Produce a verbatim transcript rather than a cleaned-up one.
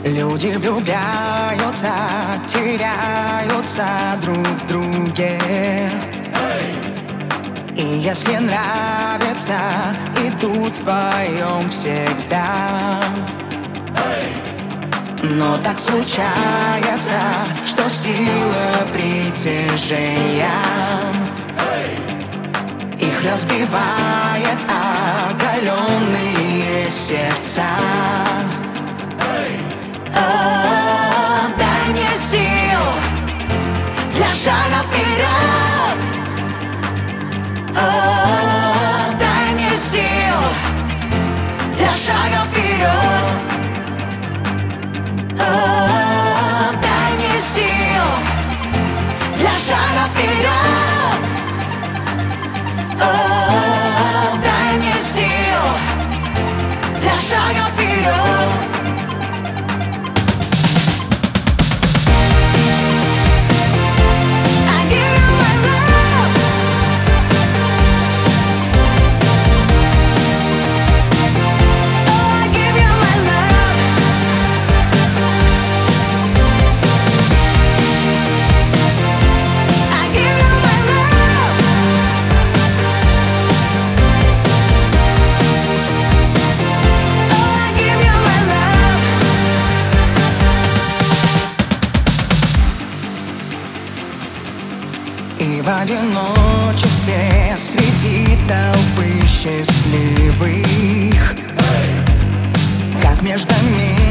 Люди влюбляются, теряются друг в друге. И если нравится, идут вдвоем всегда. Но так случается, что сила притяжения их разбивает оголенные сердца. О, дай мне сил для шага вперед. О, дай мне сил для шага вперед. О, дай мне сил для шага вперед. О, дай мне сил для шага вперед. И в одиночестве среди толпы счастливых, как между мирами